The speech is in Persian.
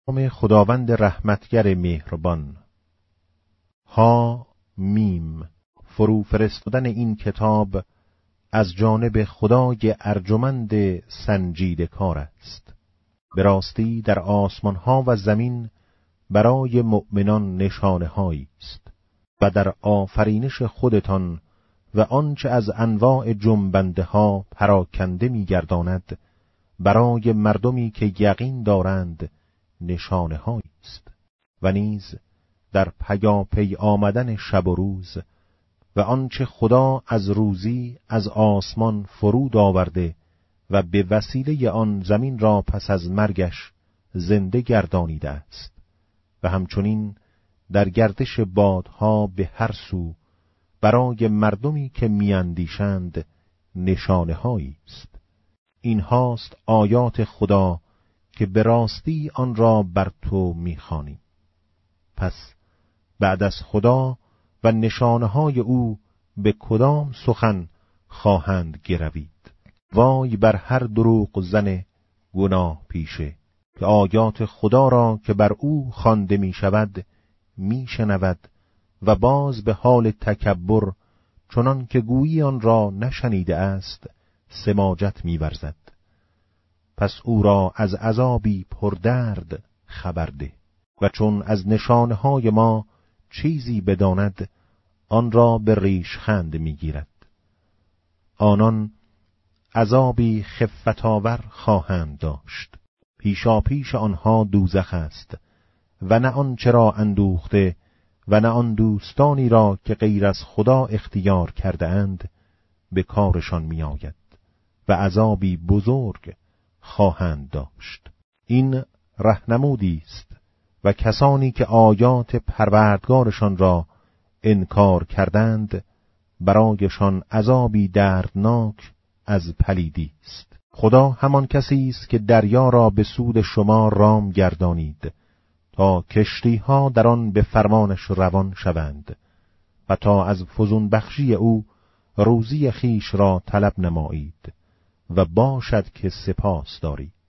نام خداوند رحمتگر مهربان. ها میم. فرو فرستادن این کتاب از جانب خدای ارجمند سنجیده کار است. به راستی در آسمان ها و زمین برای مؤمنان نشانه هایی است و در آفرینش خودتان و آنچه از انواع جنبنده ها پراکنده می گرداند برای مردمی که یقین دارند نشانه هایی است و نیز در پیاپی آمدن شب و روز و آنچه خدا از روزی از آسمان فرود آورده و به وسیله آن زمین را پس از مرگش زنده گردانیده است و همچنین در گردش بادها به هر سو برای مردمی که میاندیشند نشانه هایی است. این هاست آیات خدا که به راستی آن را بر تو می‌خوانیم. پس بعد از خدا و نشانه های او به کدام سخن خواهند گروید؟ وای بر هر دروغ زن گناه پیشه که آیات خدا را که بر او خوانده می شود می شنود و باز به حال تکبر چنان که گویی آن را نشنیده است سماجت می ورزد. پس او را از عذابی پردرد خبر ده و چون از نشانه های ما چیزی بداند آن را به ریشخند می گیرد. آنان عذابی خفت‌آور خواهند داشت. پیشاپیش آنها دوزخ است و نه آن چرا اندوخته و نه آن دوستانی را که غیر از خدا اختیار کرده اند به کارشان می آید و عذابی بزرگ خواهند داشت. این رهنمودی است و کسانی که آیات پروردگارشان را انکار کردند برایشان عذابی دردناک از پلیدی است. خدا همان کسی است که دریا را به سود شما رام گردانید تا کشتی‌ها در آن به فرمانش روان شوند و تا از فزون بخشی او روزی خیش را طلب نمایید و باشد که سپاس دارید.